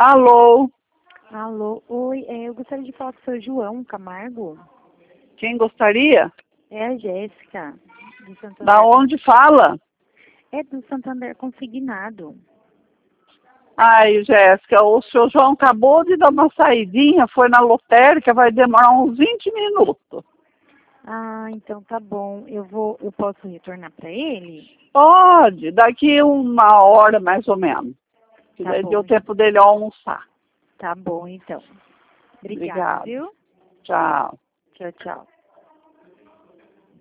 Alô? Alô, oi, eu gostaria de falar com o seu João Camargo. Quem gostaria? É a Jéssica, do Santander. Da onde fala? É do Santander Consignado. Ai, Jéssica, o seu João acabou de dar uma saidinha, foi na lotérica, vai demorar uns 20 minutos. Ah, então tá bom. Eu posso retornar para ele? Pode, daqui 1 hora mais ou menos. Que Tá daí deu bom, tempo dele almoçar. tá bom então. Obrigada, Obrigada. viu? Tchau. Tchau, tchau.